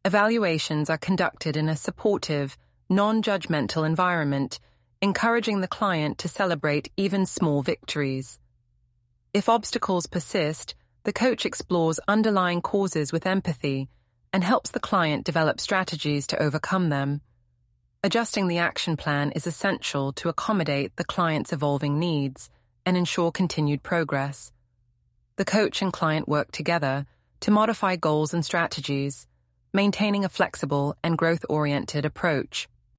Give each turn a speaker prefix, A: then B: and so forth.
A: Evaluations are conducted in a supportive, non-judgmental environment, encouraging the client to celebrate even small victories. If obstacles persist, the coach explores underlying causes with empathy and helps the client develop strategies to overcome them. Adjusting the action plan is essential to accommodate the client's evolving needs and ensure continued progress. The coach and client work together to modify goals and strategies, maintaining a flexible and growth-oriented approach.